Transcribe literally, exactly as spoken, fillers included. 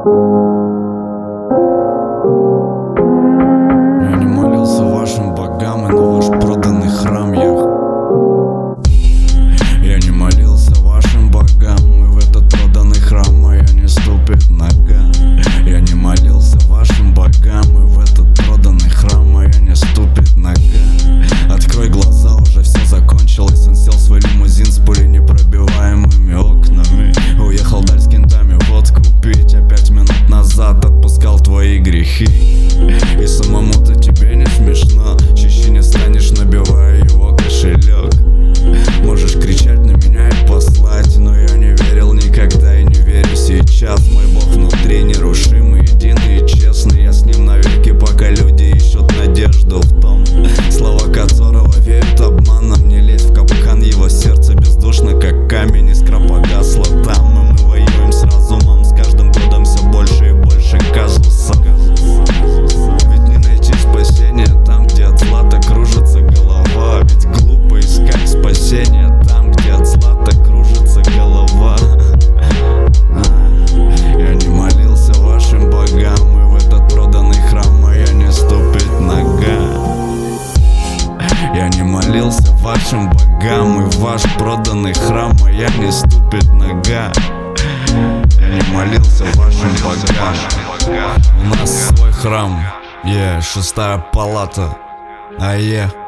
Я не молился вашим богам и на ваш проданный храм я Я не молился вашим богам, и в этот проданный храм моя не ступит нога. Я не молился вашим богам, и в этот проданный храм моя не ступит нога. Открой глаза, уже все закончилось. Он сел в свой лимузин с пуленепробиваемыми окнами. Уехал даль с кентами водку пить, а пять минут назад отпускал твои грехи. И самому-то тебе не смешно, чище не станешь, набивая его кошелек. Можешь кричать на меня и послать, но я не верил никогда и не верю сейчас. Мой Бог внутри нерушимый, единый и честный. Я с ним навеки, пока люди ищут надежду в том, слова которого верят обманом. Не лезь в капкан, его сердце бездушно, как камень, искра погасла там. И мы воюем с разумом, с каждым годом все больше и больше казуса. Ведь не найти спасения там, где от злата кружится голова. Ведь глупо искать спасения там, где от злата кружится голова. Я не молился вашим богам, и в этот проданный храм моя не ступит нога. Я не молился вашим богам, и в ваш проданный храм моя не ступит нога. Я не молился вашим богам. У нас свой храм, е, yeah, шестая палата, а е yeah.